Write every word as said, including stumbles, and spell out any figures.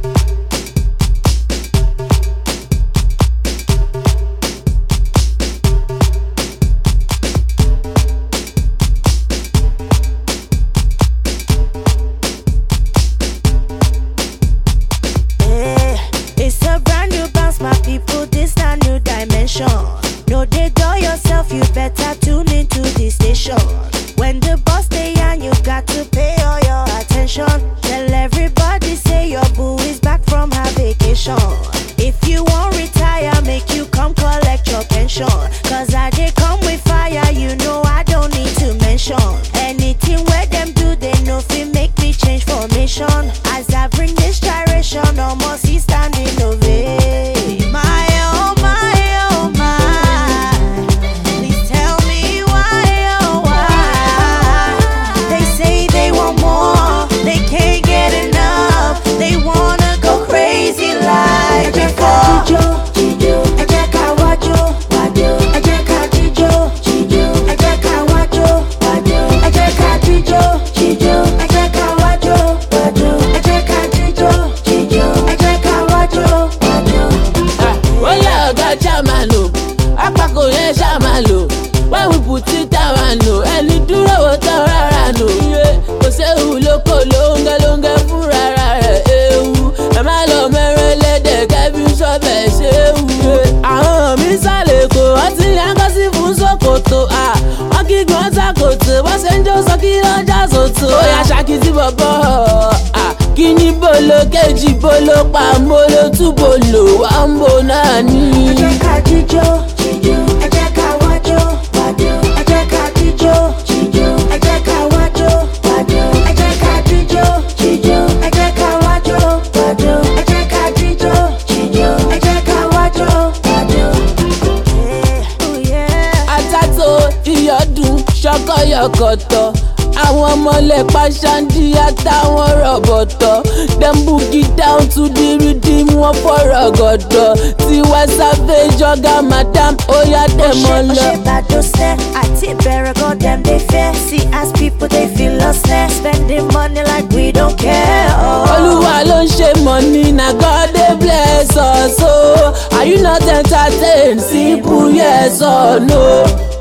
No, they do yourself, you better tune into the station. When the boss stay and you got to pay all your attention. Tell everybody say your boo is back from her vacation. If you won't retire, make you come collect your pension. Cause I they come with fire, you know I don't need to mention. Anything where them do, they know fi make me change formation. As I bring this gyration, almost he standing ovation. My oh my. When we put it down, I know any do what I know. Go say who loco longa longa furara. Am I lo mere let the gabi so bese. Ah, mi sale ko ati yanga si fun sokoto ah. Wọ́n kí gbọ́n takoto, wọ́n ṣe ń jó sọ́kí lọ́jà sòtò. Ó yá ṣàkìtì bọ̀bọ̀ ah. Kí ni bolo kejì bolo pa molo tú bolo wà ń bò náà ní. Ẹ jẹ́ ká jíjó, jíjó, ẹ jẹ́ ká wájó, wájó, ẹ jẹ́ ká jíjó, jíjó, ẹ jẹ́ ká wájó, wájó, ẹ jẹ́ ká jíjó, jíjó, ẹ jẹ́ ká wájó, wájó, ẹ jẹ́ ká jíjó, jíjó, ẹ jẹ́ ká wájó, wájó. Àtàtò ìyọ̀dún ṣọkọ yọkọ̀tọ̀. Àwọn ọmọlẹ̀ pàṣándì àtàwọn rọ̀bọ̀tọ̀. Dem boogie down to the rhythm wọn fọ̀rọ̀ gọ̀dọ̀. Tiwa Savage ọ̀gá madam oya dem on lọ. Ó ṣe bàdó sẹ́, àti ìbẹ̀rẹ̀ gan dem dey fear. See as people dey feel lost there. Spending money like we don't care. Olúwa ló ń ṣe money na God dey bless us o. Are you not entertained? Simple yes or no.